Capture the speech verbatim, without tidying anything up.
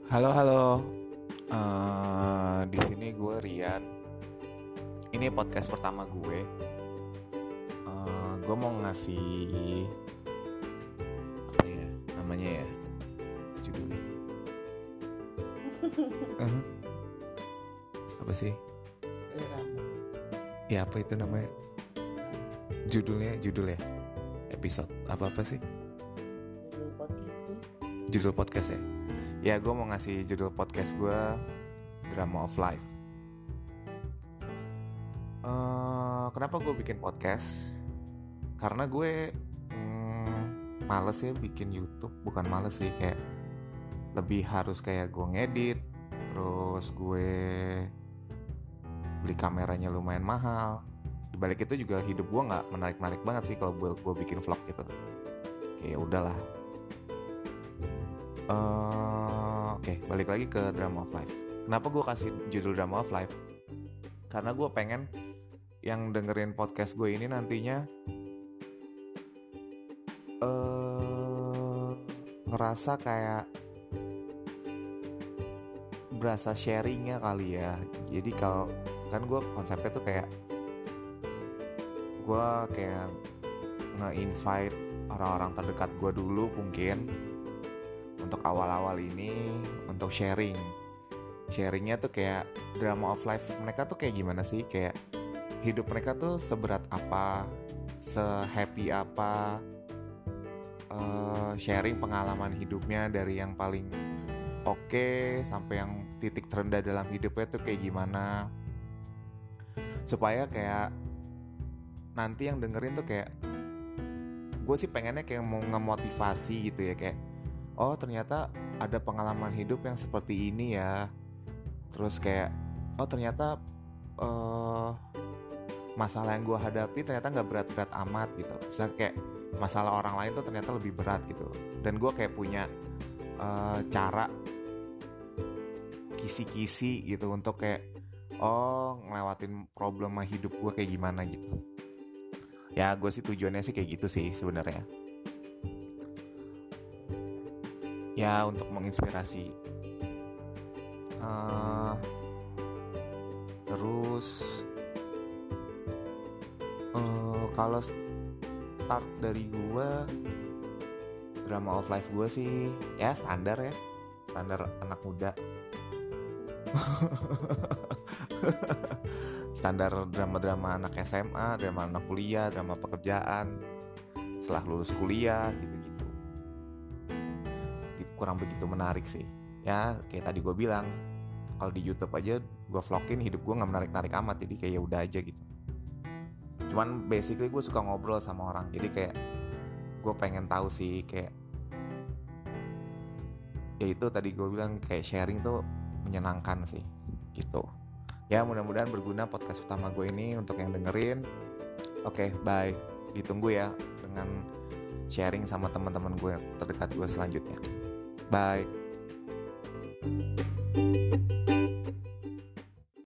Halo halo, Eh, di sini gue Rian. Ini podcast pertama gue. Eh, gue mau ngasih apa ya namanya ya judulnya? Eh, apa sih? Ya apa itu namanya? Judulnya judul ya? Episode apa apa sih? Judul podcast nih. Judul podcast ya? Ya gue mau ngasih judul podcast gue Drama of Life. Eh, kenapa gue bikin podcast? Karena gue hmm, males ya bikin YouTube. Bukan males sih, kayak lebih harus kayak gue ngedit. Terus gue beli kameranya lumayan mahal. Dibalik itu juga hidup gue nggak menarik-menarik banget sih kalau gue gue bikin vlog gitu. Kayak udahlah. Eh, Oke, balik lagi ke Drama of Life. Kenapa gue kasih judul Drama of Life? Karena gue pengen yang dengerin podcast gue ini nantinya eh ngerasa kayak berasa sharingnya kali ya. Jadi kalau kan gue konsepnya tuh kayak gue kayak nge-invite orang-orang terdekat gue dulu mungkin untuk awal-awal ini untuk sharing. Sharingnya tuh kayak drama of life mereka tuh kayak gimana sih, kayak hidup mereka tuh seberat apa, se-happy apa, uh, sharing pengalaman hidupnya dari yang paling oke okay, sampai yang titik terendah dalam hidupnya tuh kayak gimana, supaya kayak nanti yang dengerin tuh kayak gue sih pengennya kayak mau ngemotivasi gitu ya, kayak oh ternyata ada pengalaman hidup yang seperti ini ya. Terus kayak oh ternyata uh, masalah yang gue hadapi ternyata gak berat-berat amat gitu. Misalnya kayak masalah orang lain tuh ternyata lebih berat gitu. Dan gue kayak punya uh, cara kisi-kisi gitu untuk kayak oh ngelewatin problema hidup gue kayak gimana gitu. Ya gue sih tujuannya sih kayak gitu sih sebenarnya. Ya untuk menginspirasi. Uh, terus uh, kalau start dari gue, drama of life gue sih ya standar ya, standar anak muda. Standar drama-drama anak S M A, drama anak kuliah, drama pekerjaan setelah lulus kuliah gitu-gitu. Kurang begitu menarik sih. Ya kayak tadi gue bilang, kalau di YouTube aja gue vlogin hidup gue nggak menarik-narik amat, jadi kayak udah aja gitu. Cuman basically gue suka ngobrol sama orang, jadi kayak gue pengen tahu sih, kayak ya itu tadi gue bilang kayak sharing tuh menyenangkan sih gitu. Ya mudah-mudahan berguna podcast utama gue ini untuk yang dengerin. Oke, bye. Ditunggu ya dengan sharing sama teman-teman gue terdekat gue selanjutnya. Bye.